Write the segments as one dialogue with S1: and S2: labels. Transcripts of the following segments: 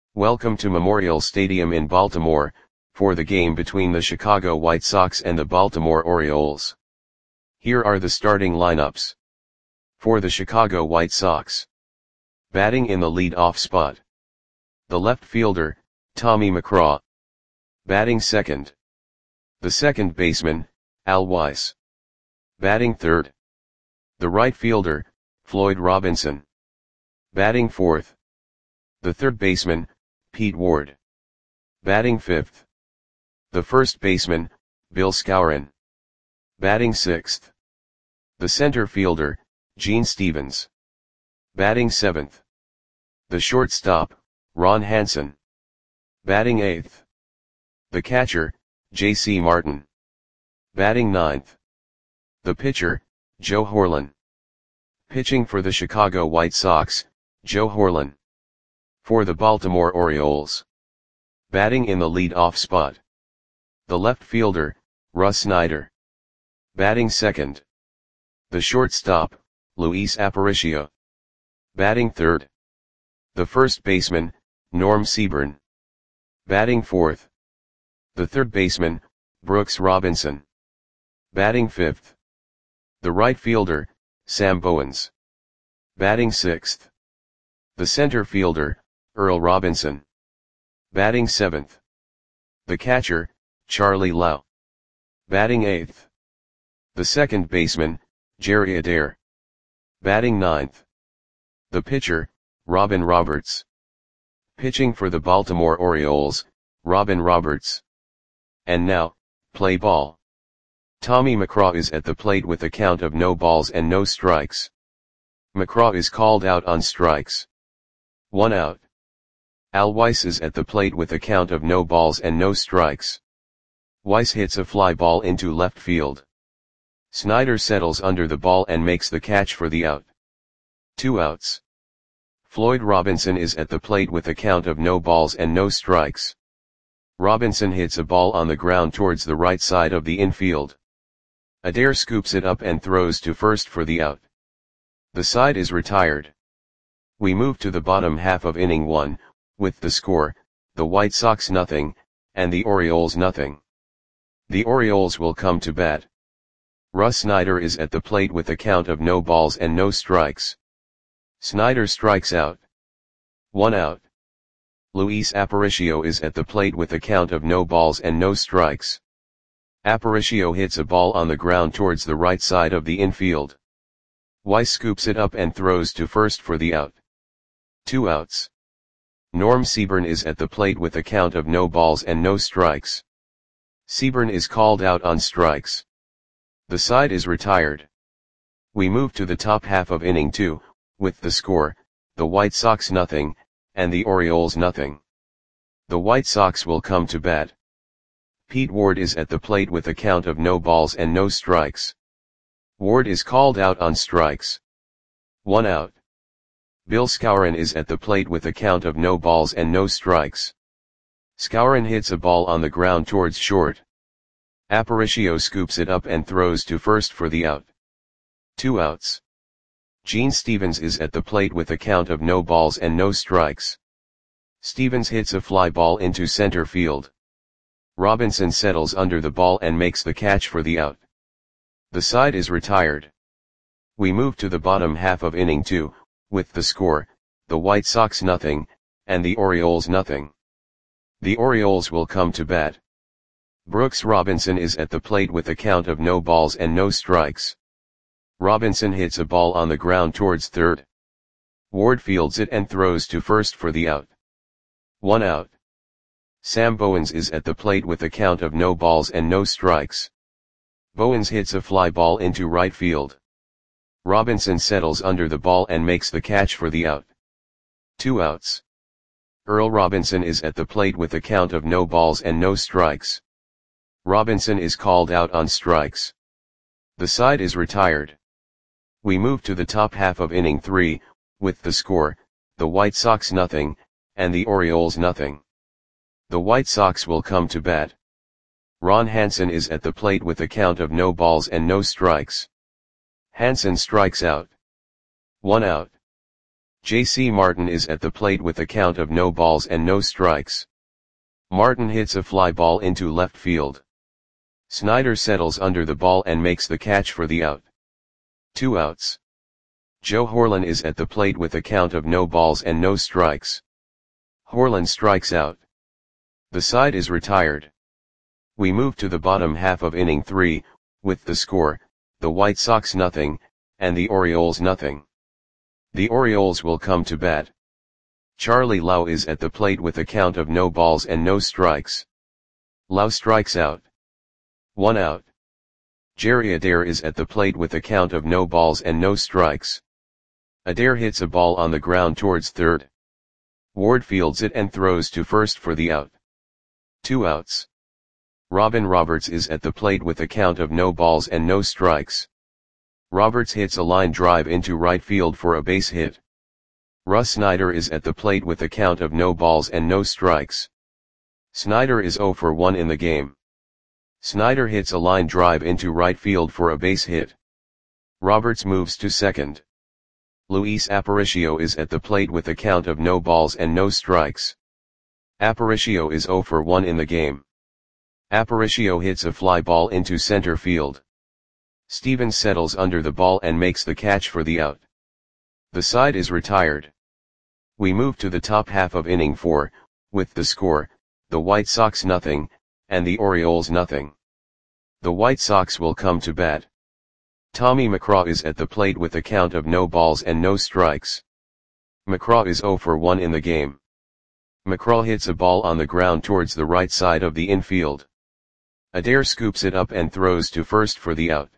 S1: Welcome to Memorial Stadium in Baltimore, for the game between the Chicago White Sox and the Baltimore Orioles. Here are the starting lineups. For the Chicago White Sox. Batting in the lead-off spot. The left fielder, Tommy McGraw. Batting second. The second baseman, Al Weiss. Batting third. The right fielder, Floyd Robinson. Batting fourth. The third baseman, Pete Ward. Batting fifth. The first baseman, Bill Skowron. Batting sixth. The center fielder, Gene Stevens. Batting seventh. The shortstop, Ron Hansen. Batting eighth. The catcher, J.C. Martin. Batting ninth. The pitcher, Joe Horlen. Pitching for the Chicago White Sox, Joe Horlen. For the Baltimore Orioles. Batting in the lead-off spot. The left fielder, Russ Snyder. Batting second. The shortstop, Luis Aparicio. Batting third. The first baseman, Norm Seaburn. Batting fourth. The third baseman, Brooks Robinson. Batting fifth. The right fielder, Sam Bowens. Batting sixth. The center fielder, Earl Robinson. Batting seventh. The catcher, Charlie Lau. Batting eighth. The second baseman, Jerry Adair. Batting ninth. The pitcher, Robin Roberts. Pitching for the Baltimore Orioles, Robin Roberts. And now, play ball. Tommy McGraw is at the plate with a count of no balls and no strikes. McGraw is called out on strikes. 1 out. Al Weiss is at the plate with a count of no balls and no strikes. Weiss hits a fly ball into left field. Snyder settles under the ball and makes the catch for the out. 2 outs. Floyd Robinson is at the plate with a count of no balls and no strikes. Robinson hits a ball on the ground towards the right side of the infield. Adair scoops it up and throws to first for the out. The side is retired. We move to the bottom half of inning 1, with the score, the White Sox 0, and the Orioles 0. The Orioles will come to bat. Russ Snyder is at the plate with a count of no balls and no strikes. Snyder strikes out. 1 out. Luis Aparicio is at the plate with a count of no balls and no strikes. Aparicio hits a ball on the ground towards the right side of the infield. Weiss scoops it up and throws to first for the out. 2 outs. Norm Seaburn is at the plate with a count of no balls and no strikes. Seaburn is called out on strikes. The side is retired. We move to the top half of inning 2, with the score, the White Sox 0, and the Orioles 0. The White Sox will come to bat. Pete Ward is at the plate with a count of no balls and no strikes. Ward is called out on strikes. 1 out. Bill Skowron is at the plate with a count of no balls and no strikes. Skowron hits a ball on the ground towards short. Aparicio scoops it up and throws to first for the out. 2 outs. Gene Stevens is at the plate with a count of no balls and no strikes. Stevens hits a fly ball into center field. Robinson settles under the ball and makes the catch for the out. The side is retired. We move to the bottom half of inning 2, with the score, the White Sox 0, and the Orioles 0. The Orioles will come to bat. Brooks Robinson is at the plate with a count of no balls and no strikes. Robinson hits a ball on the ground towards third. Ward fields it and throws to first for the out. 1 out. Sam Bowens is at the plate with a count of no balls and no strikes. Bowens hits a fly ball into right field. Robinson settles under the ball and makes the catch for the out. 2 outs. Earl Robinson is at the plate with a count of no balls and no strikes. Robinson is called out on strikes. The side is retired. We move to the top half of inning 3, with the score, the White Sox 0, and the Orioles 0. The White Sox will come to bat. Ron Hansen is at the plate with a count of no balls and no strikes. Hansen strikes out. 1 out. J.C. Martin is at the plate with a count of no balls and no strikes. Martin hits a fly ball into left field. Snyder settles under the ball and makes the catch for the out. 2 outs. Joe Horlen is at the plate with a count of no balls and no strikes. Horlen strikes out. The side is retired. We move to the bottom half of inning 3, with the score, the White Sox nothing, and the Orioles nothing. The Orioles will come to bat. Charlie Lau is at the plate with a count of no balls and no strikes. Lau strikes out. 1 out. Jerry Adair is at the plate with a count of no balls and no strikes. Adair hits a ball on the ground towards third. Ward fields it and throws to first for the out. 2 outs. Robin Roberts is at the plate with a count of no balls and no strikes. Roberts hits a line drive into right field for a base hit. Russ Snyder is at the plate with a count of no balls and no strikes. Snyder is 0 for 1 in the game. Snyder hits a line drive into right field for a base hit. Roberts moves to second. Luis Aparicio is at the plate with a count of no balls and no strikes. Aparicio is 0 for 1 in the game. Aparicio hits a fly ball into center field. Stevens settles under the ball and makes the catch for the out. The side is retired. We move to the top half of inning 4, with the score, the White Sox nothing, and the Orioles nothing. The White Sox will come to bat. Tommy McCraw is at the plate with a count of no balls and no strikes. McCraw is 0 for 1 in the game. McCraw hits a ball on the ground towards the right side of the infield. Adair scoops it up and throws to first for the out.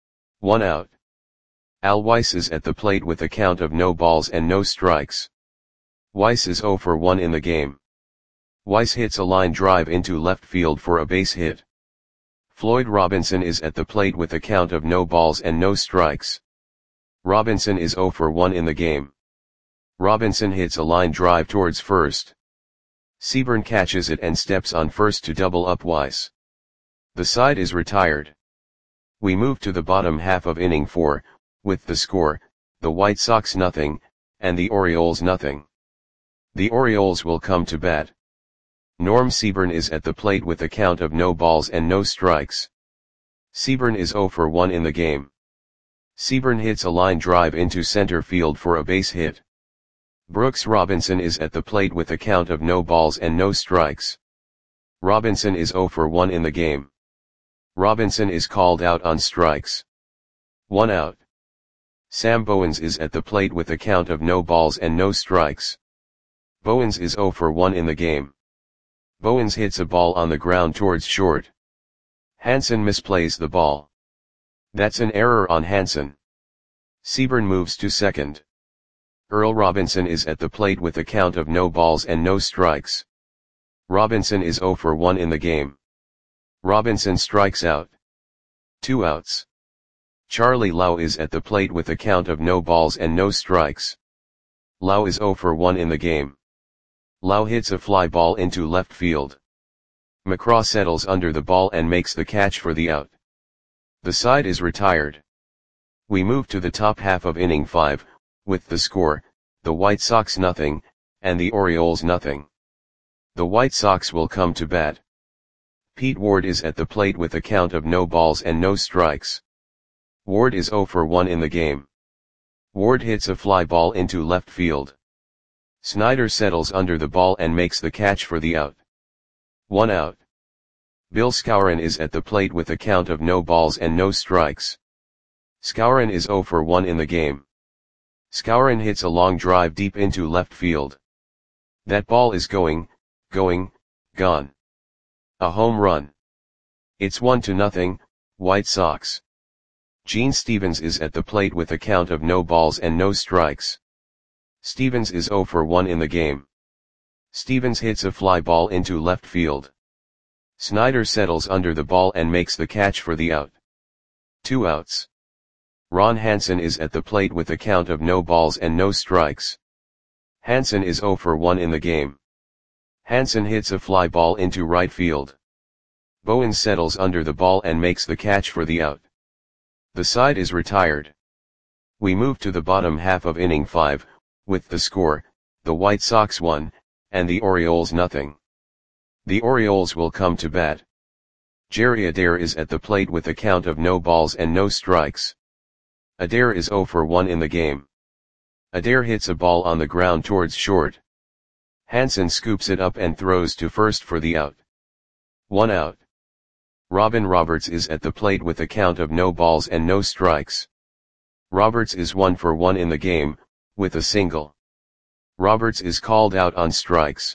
S1: 1 out. Al Weiss is at the plate with a count of no balls and no strikes. Weiss is 0 for 1 in the game. Weiss hits a line drive into left field for a base hit. Floyd Robinson is at the plate with a count of no balls and no strikes. Robinson is 0 for 1 in the game. Robinson hits a line drive towards first. Seaburn catches it and steps on first to double up Weiss. The side is retired. We move to the bottom half of inning 4, with the score, the White Sox nothing, and the Orioles nothing. The Orioles will come to bat. Norm Seaburn is at the plate with a count of no balls and no strikes. Seaburn is 0 for 1 in the game. Seaburn hits a line drive into center field for a base hit. Brooks Robinson is at the plate with a count of no balls and no strikes. Robinson is 0 for 1 in the game. Robinson is called out on strikes. 1 out. Sam Bowens is at the plate with a count of no balls and no strikes. Bowens is 0 for 1 in the game. Bowens hits a ball on the ground towards short. Hansen misplays the ball. That's an error on Hansen. Seaburn moves to second. Earl Robinson is at the plate with a count of no balls and no strikes. Robinson is 0 for 1 in the game. Robinson strikes out. 2 outs. Charlie Lau is at the plate with a count of no balls and no strikes. Lau is 0 for 1 in the game. Lau hits a fly ball into left field. McCraw settles under the ball and makes the catch for the out. The side is retired. We move to the top half of inning 5, with the score, the White Sox nothing, and the Orioles nothing. The White Sox will come to bat. Pete Ward is at the plate with a count of no balls and no strikes. Ward is 0 for 1 in the game. Ward hits a fly ball into left field. Snyder settles under the ball and makes the catch for the out. 1 out. Bill Skowron is at the plate with a count of no balls and no strikes. Skowron is 0 for 1 in the game. Skowron hits a long drive deep into left field. That ball is gone. A home run. It's 1-0, White Sox. Gene Stevens is at the plate with a count of no balls and no strikes. Stevens is 0 for 1 in the game. Stevens hits a fly ball into left field. Snyder settles under the ball and makes the catch for the out. 2 outs. Ron Hansen is at the plate with a count of no balls and no strikes. Hansen is 0 for 1 in the game. Hansen hits a fly ball into right field. Bowens settles under the ball and makes the catch for the out. The side is retired. We move to the bottom half of inning 5, with the score, the White Sox 1, and the Orioles nothing. The Orioles will come to bat. Jerry Adair is at the plate with a count of no balls and no strikes. Adair is 0 for 1 in the game. Adair hits a ball on the ground towards short. Hansen scoops it up and throws to first for the out. 1 out. Robin Roberts is at the plate with a count of no balls and no strikes. Roberts is 1 for 1 in the game, with a single. Roberts is called out on strikes.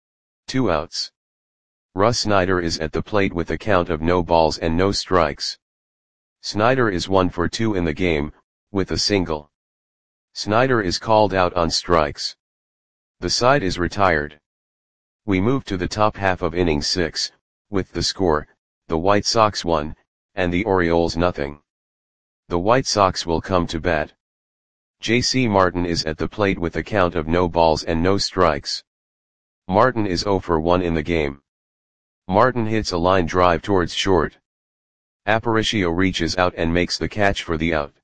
S1: 2 outs. Russ Snyder is at the plate with a count of no balls and no strikes. Snyder is 1 for 2 in the game, with a single. Snyder is called out on strikes. The side is retired. We move to the top half of inning 6, with the score, the White Sox 1, and the Orioles nothing. The White Sox will come to bat. J.C. Martin is at the plate with a count of no balls and no strikes. Martin is 0 for 1 in the game. Martin hits a line drive towards short. Aparicio reaches out and makes the catch for the out.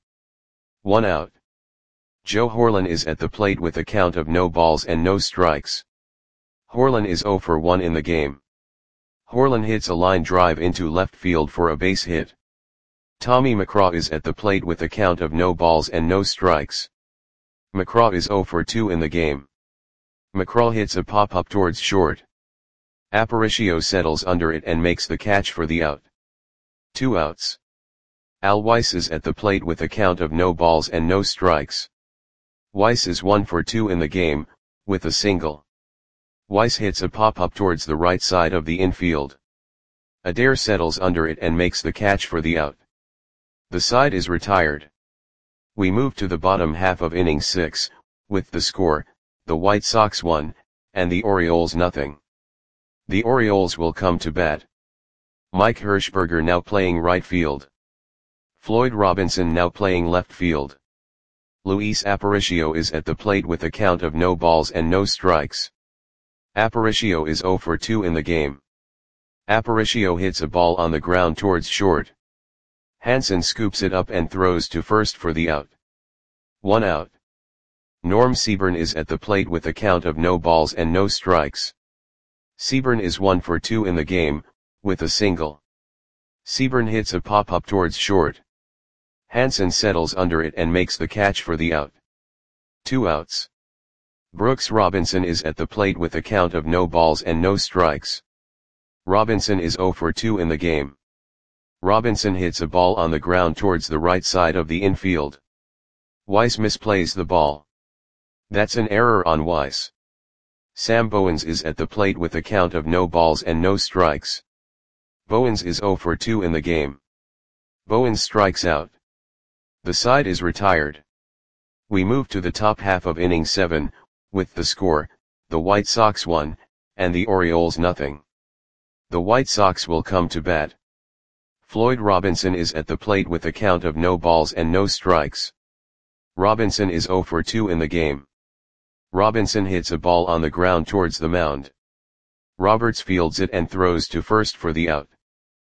S1: 1 out. Joe Horlen is at the plate with a count of no balls and no strikes. Horlen is 0 for 1 in the game. Horlen hits a line drive into left field for a base hit. Tommy McCraw is at the plate with a count of no balls and no strikes. McCraw is 0 for 2 in the game. McCraw hits a pop-up towards short. Aparicio settles under it and makes the catch for the out. 2 outs. Al Weiss is at the plate with a count of no balls and no strikes. Weiss is 1 for 2 in the game, with a single. Weiss hits a pop-up towards the right side of the infield. Adair settles under it and makes the catch for the out. The side is retired. We move to the bottom half of inning 6, with the score, the White Sox 1, and the Orioles nothing. The Orioles will come to bat. Mike Hirschberger now playing right field. Floyd Robinson now playing left field. Luis Aparicio is at the plate with a count of no balls and no strikes. Aparicio is 0 for 2 in the game. Aparicio hits a ball on the ground towards short. Hansen scoops it up and throws to first for the out. 1 out. Norm Seaburn is at the plate with a count of no balls and no strikes. Seaburn is 1 for 2 in the game, with a single. Seaburn hits a pop-up towards short. Hansen settles under it and makes the catch for the out. 2 outs. Brooks Robinson is at the plate with a count of no balls and no strikes. Robinson is 0 for 2 in the game. Robinson hits a ball on the ground towards the right side of the infield. Weiss misplays the ball. That's an error on Weiss. Sam Bowens is at the plate with a count of no balls and no strikes. Bowens is 0 for 2 in the game. Bowens strikes out. The side is retired. We move to the top half of inning 7, with the score, the White Sox 1, and the Orioles nothing. The White Sox will come to bat. Floyd Robinson is at the plate with a count of no balls and no strikes. Robinson is 0 for 2 in the game. Robinson hits a ball on the ground towards the mound. Roberts fields it and throws to first for the out.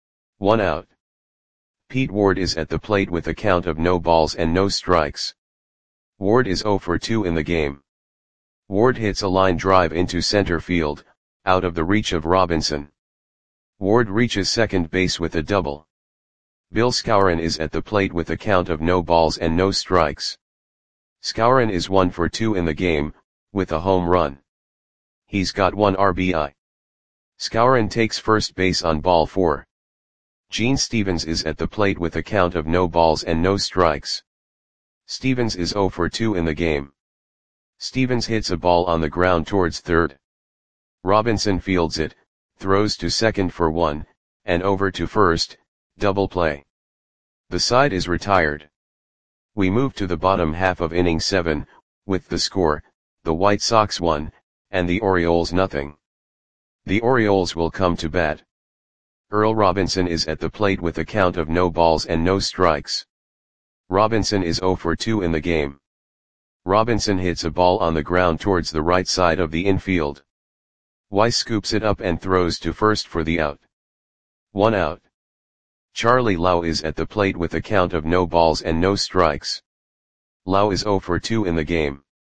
S1: 1 out. Pete Ward is at the plate with a count of no balls and no strikes. Ward is 0 for 2 in the game. Ward hits a line drive into center field, out of the reach of Robinson. Ward reaches second base with a double. Bill Skowron is at the plate with a count of no balls and no strikes. Skowron is 1 for 2 in the game, with a home run. He's got 1 RBI. Skowron takes first base on ball 4. Gene Stevens is at the plate with a count of no balls and no strikes. Stevens is 0 for 2 in the game. Stevens hits a ball on the ground towards third. Robinson fields it, throws to second for 1, and over to first, double play. The side is retired. We move to the bottom half of inning 7, with the score, the White Sox 1, and the Orioles nothing. The Orioles will come to bat. Earl Robinson is at the plate with a count of no balls and no strikes. Robinson is 0 for 2 in the game. Robinson hits a ball on the ground towards the right side of the infield. Weiss scoops it up and throws to first for the out. 1 out. Charlie Lau is at the plate with a count of no balls and no strikes. Lau is 0 for 2 in the game.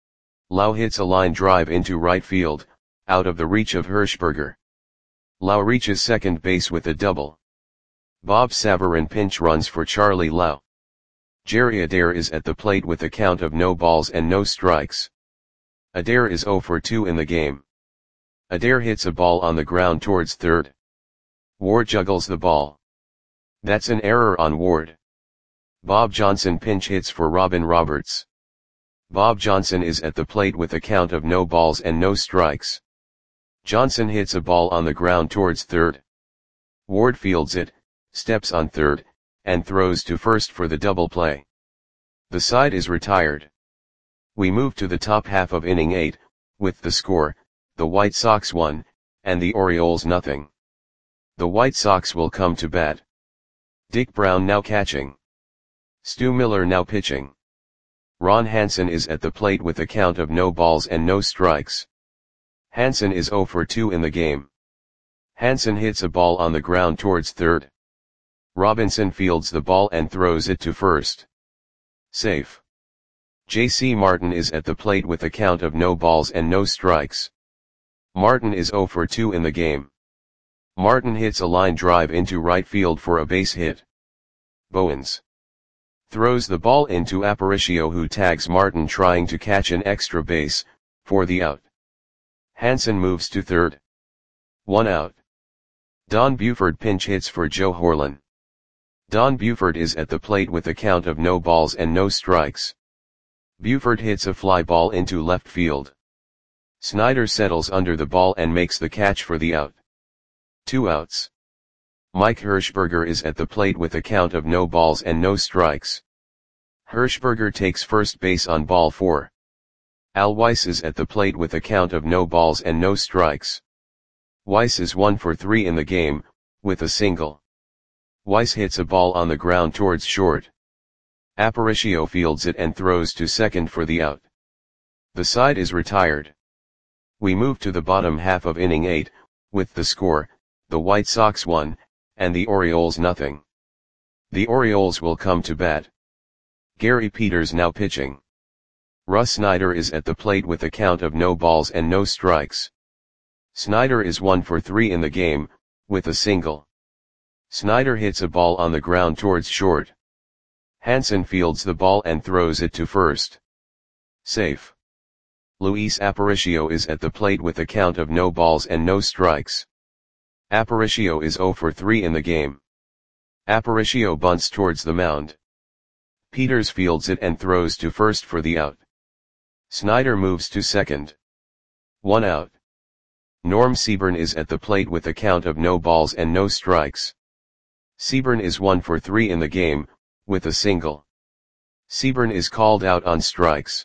S1: Lau hits a line drive into right field, out of the reach of Hirschberger. Lau reaches second base with a double. Bob Savarin pinch runs for Charlie Lau. Jerry Adair is at the plate with a count of no balls and no strikes. Adair is 0 for 2 in the game. Adair hits a ball on the ground towards third. Ward juggles the ball. That's an error on Ward. Bob Johnson pinch hits for Robin Roberts. Bob Johnson is at the plate with a count of no balls and no strikes. Johnson hits a ball on the ground towards third. Ward fields it, steps on third, and throws to first for the double play. The side is retired. We move to the top half of inning 8, with the score, the White Sox 1, and the Orioles nothing. The White Sox will come to bat. Dick Brown now catching. Stu Miller now pitching. Ron Hansen is at the plate with a count of no balls and no strikes. Hansen is 0 for 2 in the game. Hansen hits a ball on the ground towards third. Robinson fields the ball and throws it to first. Safe. J.C. Martin is at the plate with a count of no balls and no strikes. Martin is 0 for 2 in the game. Martin hits a line drive into right field for a base hit. Bowens throws the ball into Aparicio, who tags Martin trying to catch an extra base, for the out. Hansen moves to third. 1 out. Don Buford pinch hits for Joe Horlen. Don Buford is at the plate with a count of no balls and no strikes. Buford hits a fly ball into left field. Snyder settles under the ball and makes the catch for the out. 2 outs. Mike Hirschberger is at the plate with a count of no balls and no strikes. Hirschberger takes first base on ball 4. Al Weiss is at the plate with a count of no balls and no strikes. Weiss is 1 for 3 in the game, with a single. Weiss hits a ball on the ground towards short. Aparicio fields it and throws to second for the out. The side is retired. We move to the bottom half of inning 8, with the score, the White Sox 1, and the Orioles nothing. The Orioles will come to bat. Gary Peters now pitching. Russ Snyder is at the plate with a count of no balls and no strikes. Snyder is 1 for 3 in the game, with a single. Snyder hits a ball on the ground towards short. Hansen fields the ball and throws it to first. Safe. Luis Aparicio is at the plate with a count of no balls and no strikes. Aparicio is 0 for 3 in the game. Aparicio bunts towards the mound. Peters fields it and throws to first for the out. Snyder moves to second. 1 out. Norm Seaburn is at the plate with a count of no balls and no strikes. Seaburn is 1 for 3 in the game, with a single. Seaburn is called out on strikes.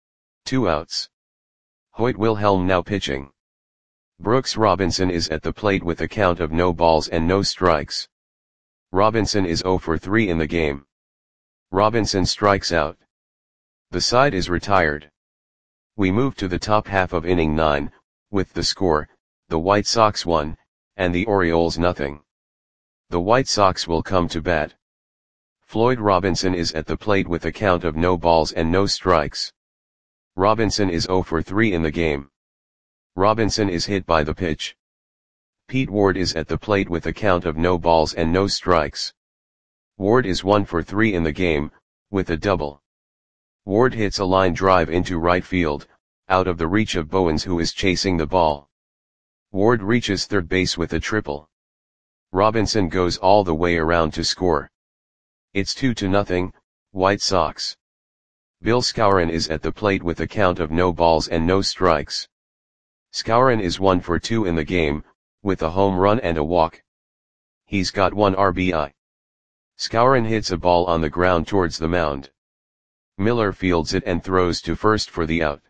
S1: 2 outs. Hoyt Wilhelm now pitching. Brooks Robinson is at the plate with a count of no balls and no strikes. Robinson is 0 for 3 in the game. Robinson strikes out. The side is retired. We move to the top half of inning 9, with the score, the White Sox 1, and the Orioles nothing. The White Sox will come to bat. Floyd Robinson is at the plate with a count of no balls and no strikes. Robinson is 0 for 3 in the game. Robinson is hit by the pitch. Pete Ward is at the plate with a count of no balls and no strikes. Ward is 1 for 3 in the game, with a double. Ward hits a line drive into right field, out of the reach of Bowens, who is chasing the ball. Ward reaches third base with a triple. Robinson goes all the way around to score. It's 2-0, White Sox. Bill Skowron is at the plate with a count of no balls and no strikes. Skowron is 1 for 2 in the game, with a home run and a walk. He's got 1 RBI. Skowron hits a ball on the ground towards the mound. Miller fields it and throws to first for the out.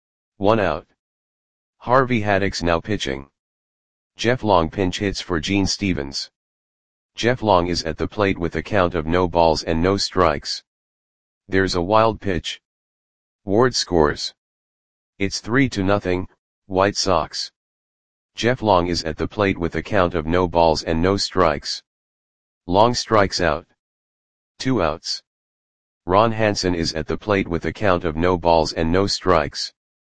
S1: 1 out. Harvey Haddix now pitching. Jeff Long pinch hits for Gene Stevens. Jeff Long is at the plate with a count of no balls and no strikes. There's a wild pitch. Ward scores. It's 3-0, White Sox. Jeff Long is at the plate with a count of no balls and no strikes. Long strikes out. 2 outs. Ron Hansen is at the plate with a count of no balls and no strikes.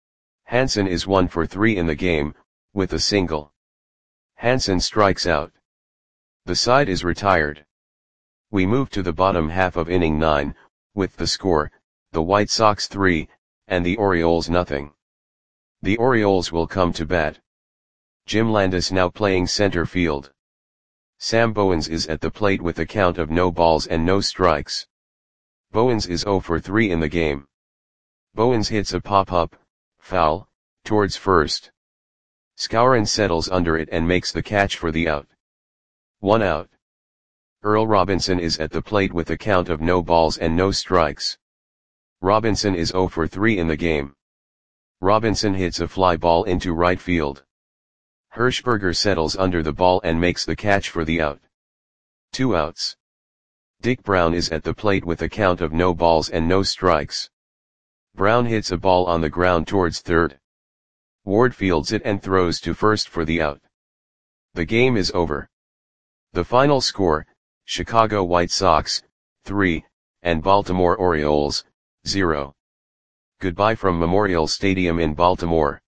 S1: Hansen is 1 for 3 in the game, with a single. Hansen strikes out. The side is retired. We move to the bottom half of inning 9, with the score, the White Sox 3, and the Orioles nothing. The Orioles will come to bat. Jim Landis now playing center field. Sam Bowens is at the plate with a count of no balls and no strikes. Bowens is 0 for 3 in the game. Bowens hits a pop-up, foul, towards first. Skowron settles under it and makes the catch for the out. 1 out. Earl Robinson is at the plate with a count of no balls and no strikes. Robinson is 0 for 3 in the game. Robinson hits a fly ball into right field. Hirschberger settles under the ball and makes the catch for the out. 2 outs. Dick Brown is at the plate with a count of no balls and no strikes. Brown hits a ball on the ground towards third. Ward fields it and throws to first for the out. The game is over. The final score, Chicago White Sox, 3, and Baltimore Orioles, 0. Goodbye from Memorial Stadium in Baltimore.